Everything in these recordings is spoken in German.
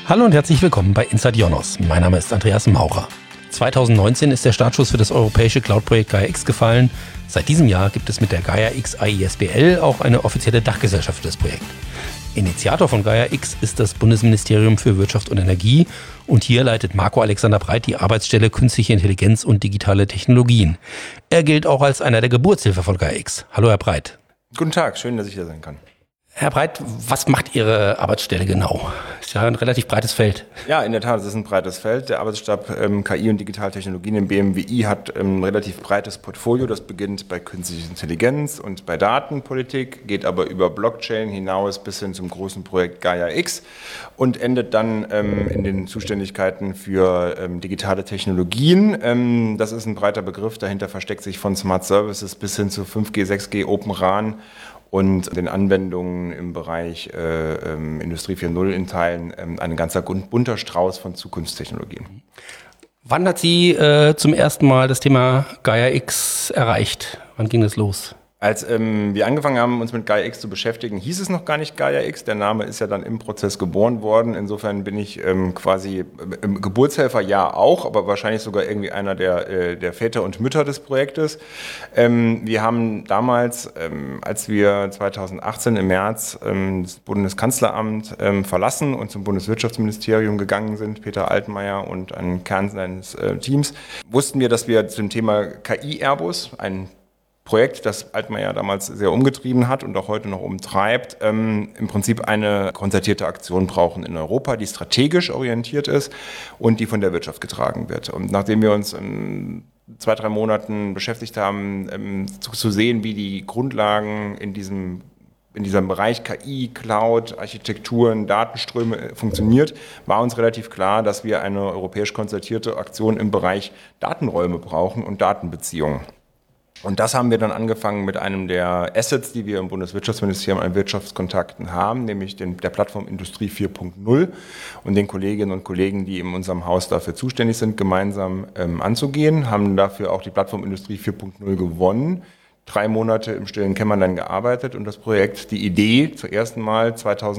Hallo und herzlich willkommen bei Inside IONOS. Mein Name ist Andreas Maurer. 2019 ist der Startschuss für das europäische Cloud-Projekt Gaia-X gefallen. Seit diesem Jahr gibt es mit der Gaia-X AISBL auch eine offizielle Dachgesellschaft für das Projekt. Initiator von Gaia-X ist das Bundesministerium für Wirtschaft und Energie und hier leitet Marco Alexander Breit die Arbeitsstelle Künstliche Intelligenz und digitale Technologien. Er gilt auch als einer der Geburtshilfe von Gaia-X. Hallo Herr Breit. Guten Tag, schön, dass ich hier sein kann. Herr Breit, was macht Ihre Arbeitsstelle genau? Ist ja ein relativ breites Feld. Ja, in der Tat, es ist ein breites Feld. Der Arbeitsstab KI und Digitaltechnologien im BMWI hat ein relativ breites Portfolio. Das beginnt bei künstlicher Intelligenz und bei Datenpolitik, geht aber über Blockchain hinaus bis hin zum großen Projekt Gaia-X und endet dann in den Zuständigkeiten für digitale Technologien. Das ist ein breiter Begriff. Dahinter versteckt sich von Smart Services bis hin zu 5G, 6G, Open RAN und den Anwendungen im Bereich Industrie 4.0 in Teilen ein ganzer bunter Strauß von Zukunftstechnologien. Wann hat Sie zum ersten Mal das Thema Gaia-X erreicht? Wann ging das los? Als wir angefangen haben, uns mit Gaia-X zu beschäftigen, hieß es noch gar nicht Gaia-X. Der Name ist ja dann im Prozess geboren worden. Insofern bin ich quasi Geburtshelfer, ja auch, aber wahrscheinlich sogar irgendwie einer der Väter und Mütter des Projektes. Wir haben damals, als wir 2018 im März das Bundeskanzleramt verlassen und zum Bundeswirtschaftsministerium gegangen sind, Peter Altmaier und ein Kern seines Teams, wussten wir, dass wir zum Thema KI-Airbus, ein Projekt, das Altmaier damals sehr umgetrieben hat und auch heute noch umtreibt, im Prinzip eine konzertierte Aktion brauchen in Europa, die strategisch orientiert ist und die von der Wirtschaft getragen wird. Und nachdem wir uns in 2-3 Monaten beschäftigt haben, zu sehen, wie die Grundlagen in diesem Bereich KI, Cloud, Architekturen, Datenströme funktioniert, war uns relativ klar, dass wir eine europäisch konzertierte Aktion im Bereich Datenräume brauchen und Datenbeziehungen. Und das haben wir dann angefangen mit einem der Assets, die wir im Bundeswirtschaftsministerium an Wirtschaftskontakten haben, nämlich der Plattform Industrie 4.0 und den Kolleginnen und Kollegen, die in unserem Haus dafür zuständig sind, gemeinsam anzugehen, haben dafür auch die Plattform Industrie 4.0 gewonnen. 3 Monate im stillen Kämmerlein gearbeitet und das Projekt, die Idee zum ersten Mal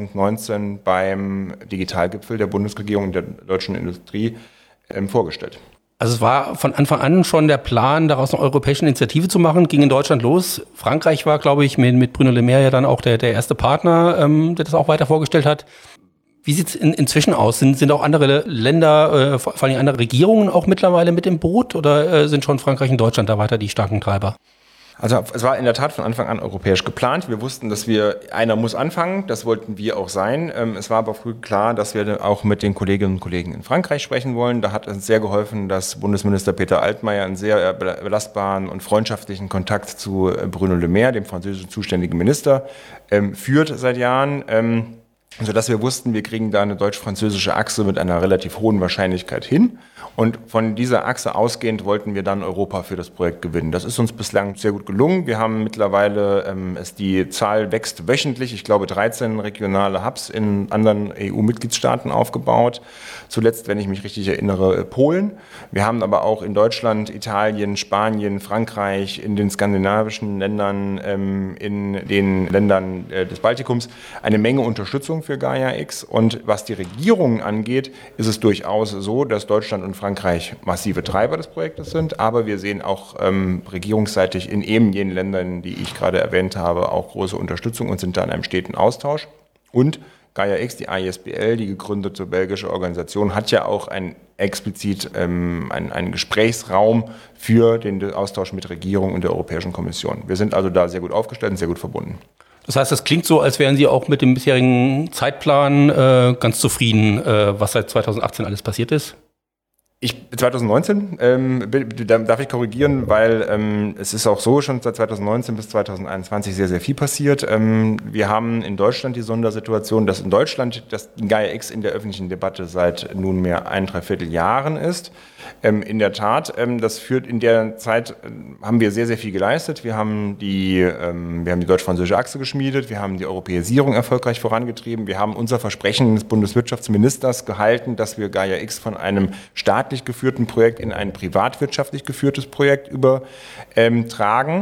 2019 beim Digitalgipfel der Bundesregierung und der deutschen Industrie vorgestellt. Also es war von Anfang an schon der Plan, daraus eine europäische Initiative zu machen, ging in Deutschland los. Frankreich war, glaube ich, mit Bruno Le Maire ja dann auch der erste Partner, der das auch weiter vorgestellt hat. Wie sieht es inzwischen aus? Sind auch andere Länder, vor allem andere Regierungen auch mittlerweile mit im Boot oder sind schon Frankreich und Deutschland da weiter die starken Treiber? Also es war in der Tat von Anfang an europäisch geplant. Wir wussten, dass einer muss anfangen, das wollten wir auch sein. Es war aber früh klar, dass wir auch mit den Kolleginnen und Kollegen in Frankreich sprechen wollen. Da hat uns sehr geholfen, dass Bundesminister Peter Altmaier einen sehr belastbaren und freundschaftlichen Kontakt zu Bruno Le Maire, dem französischen zuständigen Minister, führt seit Jahren. Sodass wir wussten, wir kriegen da eine deutsch-französische Achse mit einer relativ hohen Wahrscheinlichkeit hin. Und von dieser Achse ausgehend wollten wir dann Europa für das Projekt gewinnen. Das ist uns bislang sehr gut gelungen. Wir haben mittlerweile, die Zahl wächst wöchentlich, ich glaube 13 regionale Hubs in anderen EU-Mitgliedstaaten aufgebaut. Zuletzt, wenn ich mich richtig erinnere, Polen. Wir haben aber auch in Deutschland, Italien, Spanien, Frankreich, in den skandinavischen Ländern, in den Ländern des Baltikums eine Menge Unterstützung für Gaia-X. Und was die Regierungen angeht, ist es durchaus so, dass Deutschland und Frankreich massive Treiber des Projektes sind. Aber wir sehen auch regierungsseitig in eben jenen Ländern, die ich gerade erwähnt habe, auch große Unterstützung und sind da in einem steten Austausch. Und Gaia-X, die AISBL, die gegründete belgische Organisation, hat ja auch explizit einen Gesprächsraum für den Austausch mit Regierung und der Europäischen Kommission. Wir sind also da sehr gut aufgestellt und sehr gut verbunden. Das heißt, das klingt so, als wären Sie auch mit dem bisherigen Zeitplan ganz zufrieden, was seit 2018 alles passiert ist? 2019 darf ich korrigieren, weil es ist auch so schon seit 2019 bis 2021 sehr, sehr viel passiert. Wir haben in Deutschland die Sondersituation, dass in Deutschland das Gaia-X in der öffentlichen Debatte seit nunmehr 1,75 Jahren ist. In der Tat, das führt in der Zeit, haben wir sehr, sehr viel geleistet. Wir haben die deutsch-französische Achse geschmiedet, wir haben die Europäisierung erfolgreich vorangetrieben, wir haben unser Versprechen des Bundeswirtschaftsministers gehalten, dass wir Gaia-X von einem staatlich geführten Projekt in ein privatwirtschaftlich geführtes Projekt übertragen.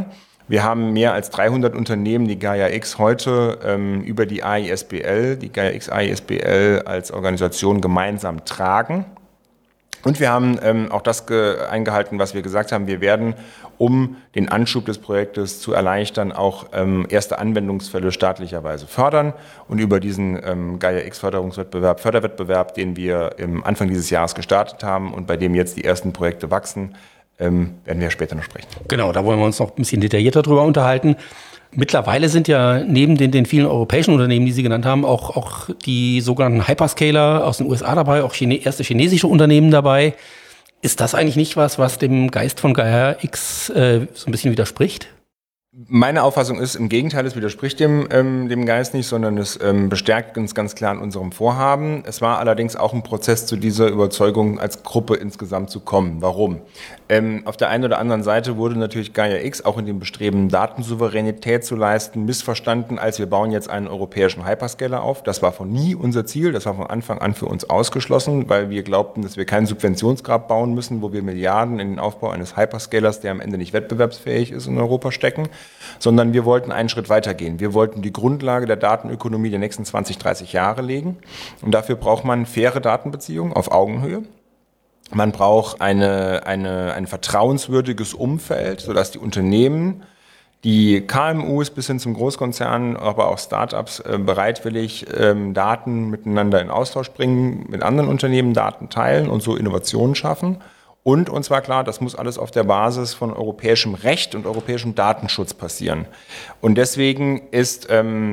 Wir haben mehr als 300 Unternehmen, die Gaia-X heute über die AISBL, die Gaia-X AISBL als Organisation gemeinsam tragen. Und wir haben auch das eingehalten, was wir gesagt haben. Wir werden, um den Anschub des Projektes zu erleichtern, auch erste Anwendungsfälle staatlicherweise fördern. Und über diesen Förderwettbewerb, den wir Anfang dieses Jahres gestartet haben und bei dem jetzt die ersten Projekte wachsen, werden wir später noch sprechen. Genau, da wollen wir uns noch ein bisschen detaillierter drüber unterhalten. Mittlerweile sind ja neben den vielen europäischen Unternehmen, die Sie genannt haben, auch die sogenannten Hyperscaler aus den USA dabei, auch erste chinesische Unternehmen dabei. Ist das eigentlich nicht was dem Geist von Gaia-X so ein bisschen widerspricht? Meine Auffassung ist, im Gegenteil, es widerspricht dem Geist nicht, sondern es bestärkt uns ganz klar in unserem Vorhaben. Es war allerdings auch ein Prozess, zu dieser Überzeugung als Gruppe insgesamt zu kommen. Warum? Auf der einen oder anderen Seite wurde natürlich Gaia-X auch in dem Bestreben, Datensouveränität zu leisten, missverstanden, als wir bauen jetzt einen europäischen Hyperscaler auf. Das war von nie unser Ziel, das war von Anfang an für uns ausgeschlossen, weil wir glaubten, dass wir keinen Subventionsgrab bauen müssen, wo wir Milliarden in den Aufbau eines Hyperscalers, der am Ende nicht wettbewerbsfähig ist, in Europa stecken, sondern wir wollten einen Schritt weitergehen. Wir wollten die Grundlage der Datenökonomie der nächsten 20, 30 Jahre legen und dafür braucht man faire Datenbeziehungen auf Augenhöhe. Man braucht ein vertrauenswürdiges Umfeld, sodass die Unternehmen, die KMUs bis hin zum Großkonzern, aber auch Startups bereitwillig Daten miteinander in Austausch bringen, mit anderen Unternehmen Daten teilen und so Innovationen schaffen. Und uns war klar, das muss alles auf der Basis von europäischem Recht und europäischem Datenschutz passieren. Und deswegen ist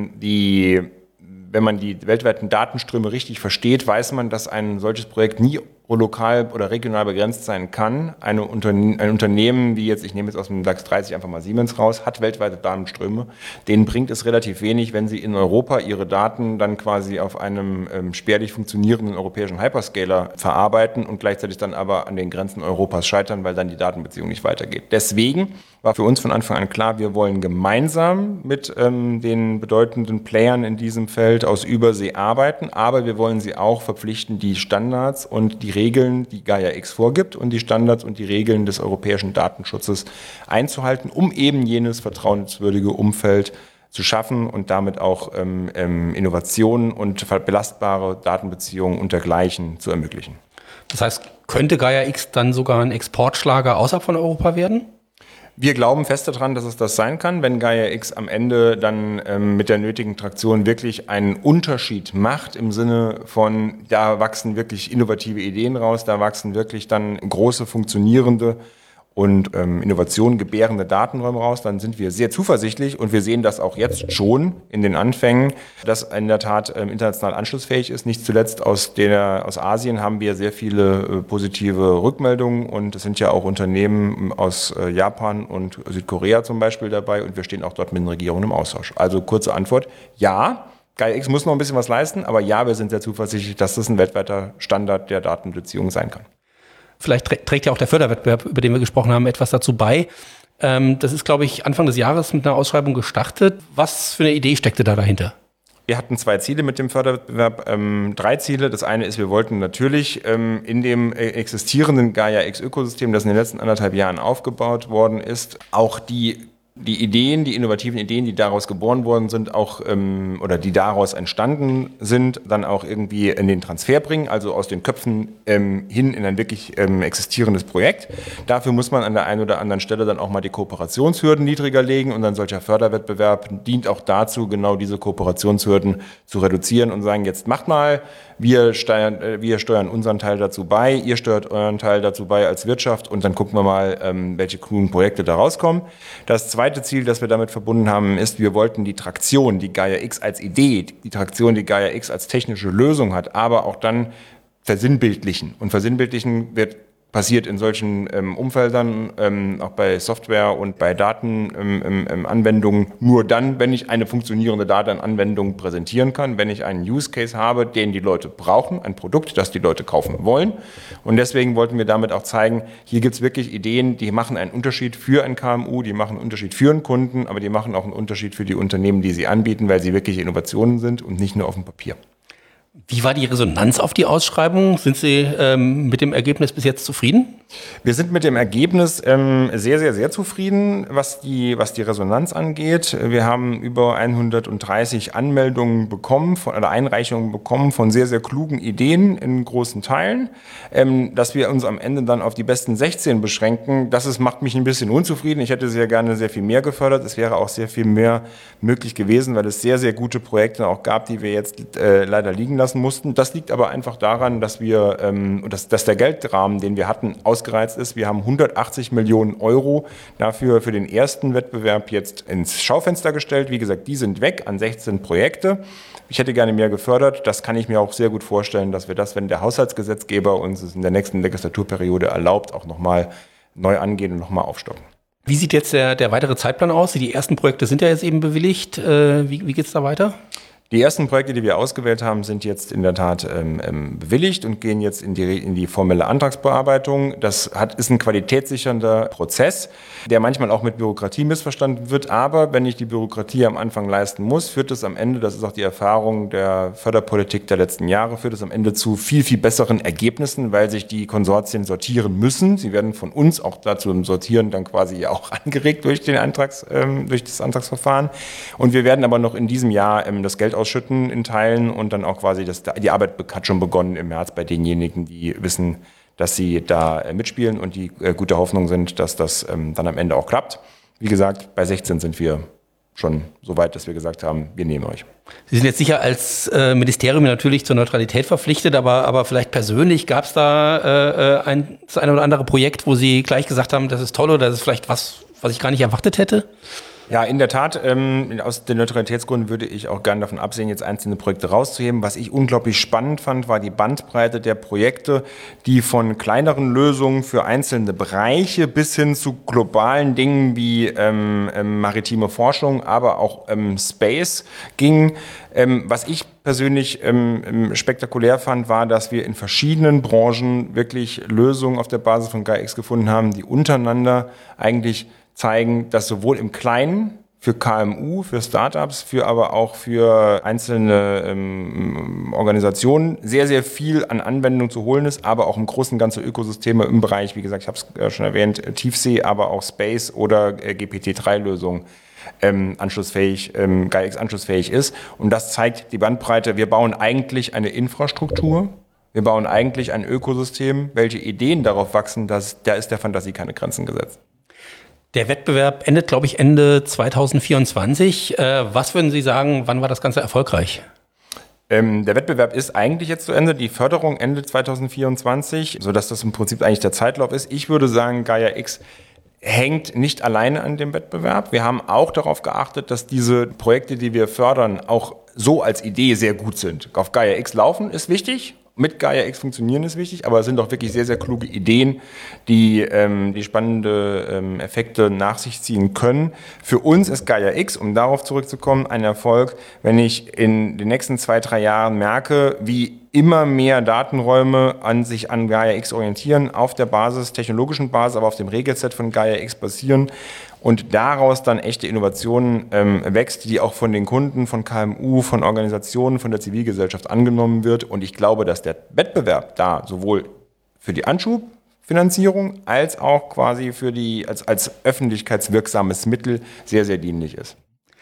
wenn man die weltweiten Datenströme richtig versteht, weiß man, dass ein solches Projekt nie lokal oder regional begrenzt sein kann. Ein Unternehmen wie ich nehme jetzt aus dem DAX 30 einfach mal Siemens raus, hat weltweite Datenströme. Denen bringt es relativ wenig, wenn sie in Europa ihre Daten dann quasi auf einem spärlich funktionierenden europäischen Hyperscaler verarbeiten und gleichzeitig dann aber an den Grenzen Europas scheitern, weil dann die Datenbeziehung nicht weitergeht. Deswegen war für uns von Anfang an klar, wir wollen gemeinsam mit den bedeutenden Playern in diesem Feld aus Übersee arbeiten, aber wir wollen sie auch verpflichten, die Standards und die Regeln, die Gaia-X vorgibt und die Standards und die Regeln des europäischen Datenschutzes einzuhalten, um eben jenes vertrauenswürdige Umfeld zu schaffen und damit auch Innovationen und belastbare Datenbeziehungen untergleichen zu ermöglichen. Das heißt, könnte Gaia-X dann sogar ein Exportschlager außerhalb von Europa werden? Wir glauben fest daran, dass es das sein kann, wenn Gaia-X am Ende dann mit der nötigen Traktion wirklich einen Unterschied macht, im Sinne von, da wachsen wirklich innovative Ideen raus, da wachsen wirklich dann große, funktionierende und Innovationen gebärende Datenräume raus, dann sind wir sehr zuversichtlich und wir sehen das auch jetzt schon in den Anfängen, dass in der Tat international anschlussfähig ist. Nicht zuletzt aus Asien haben wir sehr viele positive Rückmeldungen und es sind ja auch Unternehmen aus Japan und Südkorea zum Beispiel dabei und wir stehen auch dort mit den Regierungen im Austausch. Also kurze Antwort, ja, Gaia-X muss noch ein bisschen was leisten, aber ja, wir sind sehr zuversichtlich, dass das ein weltweiter Standard der Datenbeziehung sein kann. Vielleicht trägt ja auch der Förderwettbewerb, über den wir gesprochen haben, etwas dazu bei. Das ist, glaube ich, Anfang des Jahres mit einer Ausschreibung gestartet. Was für eine Idee steckte da dahinter? Wir hatten 2 Ziele mit dem Förderwettbewerb, 3 Ziele. Das eine ist, wir wollten natürlich in dem existierenden Gaia-X-Ökosystem, das in den letzten 1,5 Jahren aufgebaut worden ist, auch die Ideen, die innovativen Ideen, die daraus geboren worden sind, auch oder die daraus entstanden sind, dann auch irgendwie in den Transfer bringen, also aus den Köpfen hin in ein wirklich existierendes Projekt. Dafür muss man an der einen oder anderen Stelle dann auch mal die Kooperationshürden niedriger legen und ein solcher Förderwettbewerb dient auch dazu, genau diese Kooperationshürden zu reduzieren und sagen, jetzt macht mal, wir steuern unseren Teil dazu bei, ihr steuert euren Teil dazu bei als Wirtschaft und dann gucken wir mal, welche coolen Projekte da rauskommen. Das zweite Ziel, das wir damit verbunden haben, ist, wir wollten die Traktion, die Gaia-X als Idee, die Traktion, die Gaia-X als technische Lösung hat, aber auch dann versinnbildlichen. Und versinnbildlichen passiert in solchen Umfeldern, auch bei Software und bei Datenanwendungen, nur dann, wenn ich eine funktionierende Datenanwendung präsentieren kann, wenn ich einen Use Case habe, den die Leute brauchen, ein Produkt, das die Leute kaufen wollen. Und deswegen wollten wir damit auch zeigen, hier gibt es wirklich Ideen, die machen einen Unterschied für ein KMU, die machen einen Unterschied für einen Kunden, aber die machen auch einen Unterschied für die Unternehmen, die sie anbieten, weil sie wirklich Innovationen sind und nicht nur auf dem Papier. Wie war die Resonanz auf die Ausschreibung? Sind Sie mit dem Ergebnis bis jetzt zufrieden? Wir sind mit dem Ergebnis sehr, sehr, sehr zufrieden, was die Resonanz angeht. Wir haben über 130 Anmeldungen bekommen oder Einreichungen bekommen von sehr, sehr klugen Ideen in großen Teilen. Dass wir uns am Ende dann auf die besten 16 beschränken, macht mich ein bisschen unzufrieden. Ich hätte sehr gerne sehr viel mehr gefördert. Es wäre auch sehr viel mehr möglich gewesen, weil es sehr, sehr gute Projekte auch gab, die wir jetzt leider liegen lassen mussten. Das liegt aber einfach daran, dass dass der Geldrahmen, den wir hatten, ausgereizt ist. Wir haben 180 Millionen Euro dafür für den ersten Wettbewerb jetzt ins Schaufenster gestellt. Wie gesagt, die sind weg an 16 Projekte. Ich hätte gerne mehr gefördert. Das kann ich mir auch sehr gut vorstellen, dass wir das, wenn der Haushaltsgesetzgeber uns es in der nächsten Legislaturperiode erlaubt, auch nochmal neu angehen und nochmal aufstocken. Wie sieht jetzt der weitere Zeitplan aus? Die ersten Projekte sind ja jetzt eben bewilligt. Wie geht es da weiter? Die ersten Projekte, die wir ausgewählt haben, sind jetzt in der Tat bewilligt und gehen jetzt in die formelle Antragsbearbeitung. Das ist ein qualitätssichernder Prozess, der manchmal auch mit Bürokratie missverstanden wird. Aber wenn ich die Bürokratie am Anfang leisten muss, führt es am Ende, das ist auch die Erfahrung der Förderpolitik der letzten Jahre, führt es am Ende zu viel, viel besseren Ergebnissen, weil sich die Konsortien sortieren müssen. Sie werden von uns auch dazu im Sortieren dann quasi auch angeregt durch das Antragsverfahren. Und wir werden aber noch in diesem Jahr das Geld ausschütten in Teilen und dann auch quasi, die Arbeit hat schon begonnen im März bei denjenigen, die wissen, dass sie da mitspielen und die gute Hoffnung sind, dass das dann am Ende auch klappt. Wie gesagt, bei 16 sind wir schon so weit, dass wir gesagt haben, wir nehmen euch. Sie sind jetzt sicher als Ministerium natürlich zur Neutralität verpflichtet, aber vielleicht persönlich gab es da das eine oder andere Projekt, wo Sie gleich gesagt haben, das ist toll oder das ist vielleicht was ich gar nicht erwartet hätte? Ja, in der Tat, aus den Neutralitätsgründen würde ich auch gerne davon absehen, jetzt einzelne Projekte rauszuheben. Was ich unglaublich spannend fand, war die Bandbreite der Projekte, die von kleineren Lösungen für einzelne Bereiche bis hin zu globalen Dingen wie maritime Forschung, aber auch Space gingen. Was ich persönlich spektakulär fand, war, dass wir in verschiedenen Branchen wirklich Lösungen auf der Basis von GaiaX gefunden haben, die untereinander eigentlich zeigen, dass sowohl im Kleinen für KMU, für Startups, aber auch für einzelne Organisationen sehr, sehr viel an Anwendung zu holen ist, aber auch im großen ganzen Ökosysteme im Bereich, wie gesagt, ich habe es schon erwähnt, Tiefsee, aber auch Space oder GPT-3-Lösungen GaiaX anschlussfähig ist. Und das zeigt die Bandbreite. Wir bauen eigentlich eine Infrastruktur. Wir bauen eigentlich ein Ökosystem. Welche Ideen darauf wachsen, da ist der Fantasie keine Grenzen gesetzt. Der Wettbewerb endet, glaube ich, Ende 2024. Was würden Sie sagen, wann war das Ganze erfolgreich? Der Wettbewerb ist eigentlich jetzt zu Ende. Die Förderung endet 2024, sodass das im Prinzip eigentlich der Zeitlauf ist. Ich würde sagen, GaiaX hängt nicht alleine an dem Wettbewerb. Wir haben auch darauf geachtet, dass diese Projekte, die wir fördern, auch so als Idee sehr gut sind. Auf GaiaX laufen ist wichtig. Mit GaiaX funktionieren ist wichtig, aber es sind auch wirklich sehr, sehr kluge Ideen, die spannende Effekte nach sich ziehen können. Für uns ist GaiaX, um darauf zurückzukommen, ein Erfolg, wenn ich in den nächsten 2-3 Jahren merke, wie immer mehr Datenräume sich an GaiaX orientieren, auf der technologischen Basis, aber auf dem Regelset von GaiaX basieren und daraus dann echte Innovationen wächst, die auch von den Kunden, von KMU, von Organisationen, von der Zivilgesellschaft angenommen wird. Und ich glaube, dass der Wettbewerb da sowohl für die Anschubfinanzierung als auch quasi für als öffentlichkeitswirksames Mittel sehr, sehr dienlich ist.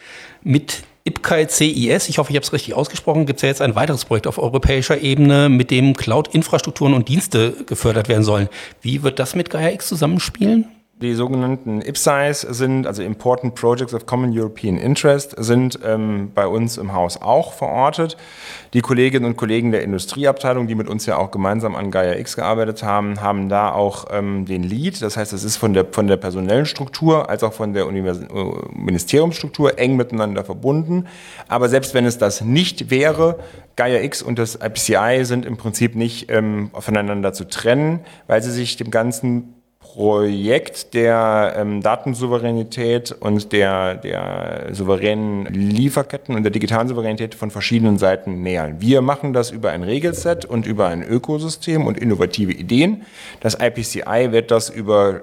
Mit IPCEI CIS, ich hoffe, ich habe es richtig ausgesprochen, gibt es ja jetzt ein weiteres Projekt auf europäischer Ebene, mit dem Cloud-Infrastrukturen und Dienste gefördert werden sollen. Wie wird das mit GaiaX zusammenspielen? Die sogenannten IPCEIs sind, also Important Projects of Common European Interest, sind bei uns im Haus auch verortet. Die Kolleginnen und Kollegen der Industrieabteilung, die mit uns ja auch gemeinsam an GaiaX gearbeitet haben, haben da auch den Lead. Das heißt, es ist von der personellen Struktur als auch von der Ministeriumsstruktur eng miteinander verbunden. Aber selbst wenn es das nicht wäre, GaiaX und das IPCEI sind im Prinzip nicht voneinander zu trennen, weil sie sich dem ganzen Projekt der Datensouveränität und der souveränen Lieferketten und der digitalen Souveränität von verschiedenen Seiten nähern. Wir machen das über ein Regelset und über ein Ökosystem und innovative Ideen. Das IPCEI wird das über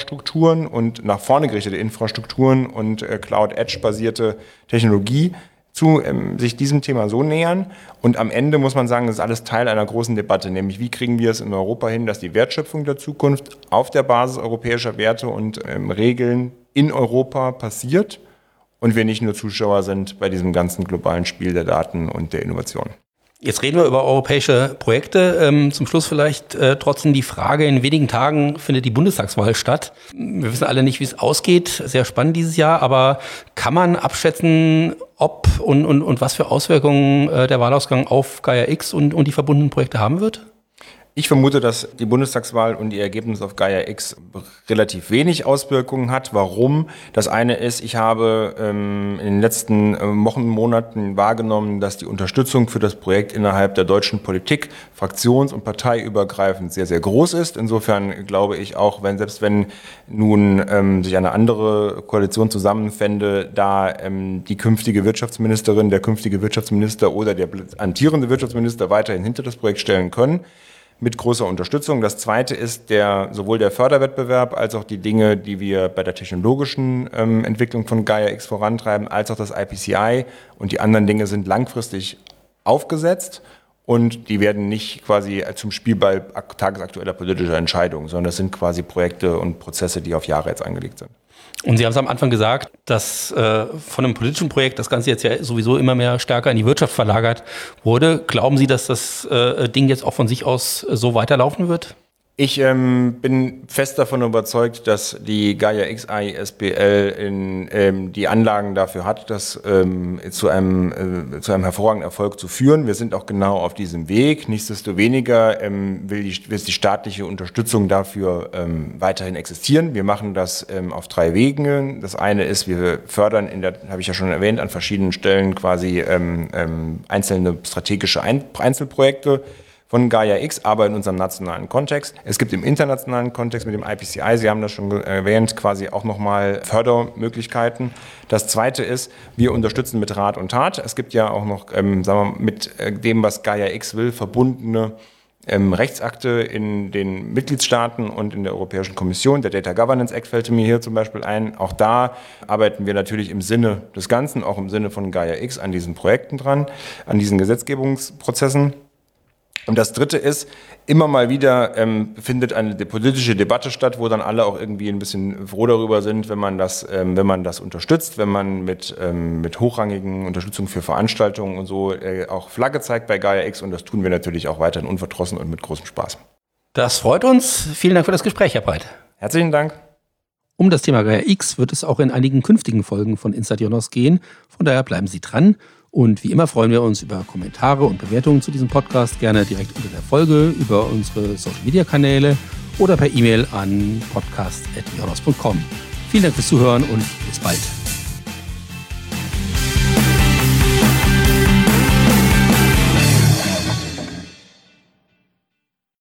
Infrastrukturen und nach vorne gerichtete Infrastrukturen und Cloud-Edge-basierte Technologie sich diesem Thema so nähern. Und am Ende muss man sagen, das ist alles Teil einer großen Debatte, nämlich wie kriegen wir es in Europa hin, dass die Wertschöpfung der Zukunft auf der Basis europäischer Werte und Regeln in Europa passiert und wir nicht nur Zuschauer sind bei diesem ganzen globalen Spiel der Daten und der Innovation. Jetzt reden wir über europäische Projekte. Zum Schluss vielleicht trotzdem die Frage, in wenigen Tagen findet die Bundestagswahl statt. Wir wissen alle nicht, wie es ausgeht. Sehr spannend dieses Jahr, aber kann man abschätzen, ob und was für Auswirkungen der Wahlausgang auf Gaia-X und die verbundenen Projekte haben wird? Ich vermute, dass die Bundestagswahl und die Ergebnisse auf Gaia-X relativ wenig Auswirkungen hat. Warum? Das eine ist, ich habe in den letzten Wochen, Monaten wahrgenommen, dass die Unterstützung für das Projekt innerhalb der deutschen Politik fraktions- und parteiübergreifend sehr, sehr groß ist. Insofern glaube ich auch, selbst wenn nun sich eine andere Koalition zusammenfände, da die künftige Wirtschaftsministerin, der künftige Wirtschaftsminister oder der amtierende Wirtschaftsminister weiterhin hinter das Projekt stellen können, mit großer Unterstützung. Das zweite ist sowohl der Förderwettbewerb als auch die Dinge, die wir bei der technologischen Entwicklung von Gaia-X vorantreiben, als auch das IPCI und die anderen Dinge sind langfristig aufgesetzt und die werden nicht quasi zum Spielball tagesaktueller politischer Entscheidungen, sondern das sind quasi Projekte und Prozesse, die auf Jahre jetzt angelegt sind. Und Sie haben es am Anfang gesagt, dass von einem politischen Projekt das Ganze jetzt ja sowieso immer mehr stärker in die Wirtschaft verlagert wurde. Glauben Sie, dass das Ding jetzt auch von sich aus so weiterlaufen wird? Ich bin fest davon überzeugt, dass die Gaia-X ISBL die Anlagen dafür hat, das zu einem hervorragenden Erfolg zu führen. Wir sind auch genau auf diesem Weg. Nichtsdestoweniger will die staatliche Unterstützung dafür weiterhin existieren. Wir machen das auf 3 Wegen. Das eine ist, wir fördern habe ich ja schon erwähnt, an verschiedenen Stellen quasi einzelne strategische Einzelprojekte von Gaia-X, aber in unserem nationalen Kontext. Es gibt im internationalen Kontext mit dem IPCI, Sie haben das schon erwähnt, quasi auch nochmal Fördermöglichkeiten. Das zweite ist, wir unterstützen mit Rat und Tat. Es gibt ja auch noch, sagen wir, mit dem, was Gaia-X will, verbundene Rechtsakte in den Mitgliedstaaten und in der Europäischen Kommission. Der Data Governance Act fällt mir hier zum Beispiel ein. Auch da arbeiten wir natürlich im Sinne des Ganzen, auch im Sinne von Gaia-X an diesen Projekten dran, an diesen Gesetzgebungsprozessen. Und das Dritte ist, immer mal wieder findet eine politische Debatte statt, wo dann alle auch irgendwie ein bisschen froh darüber sind, wenn man das unterstützt, wenn man mit hochrangigen Unterstützung für Veranstaltungen und so auch Flagge zeigt bei Gaia-X. Und das tun wir natürlich auch weiterhin unverdrossen und mit großem Spaß. Das freut uns. Vielen Dank für das Gespräch, Herr Breit. Herzlichen Dank. Um das Thema Gaia-X wird es auch in einigen künftigen Folgen von Inside Ionos gehen. Von daher bleiben Sie dran. Und wie immer freuen wir uns über Kommentare und Bewertungen zu diesem Podcast, gerne direkt unter der Folge, über unsere Social-Media-Kanäle oder per E-Mail an podcast@ionos.com. Vielen Dank fürs Zuhören und bis bald.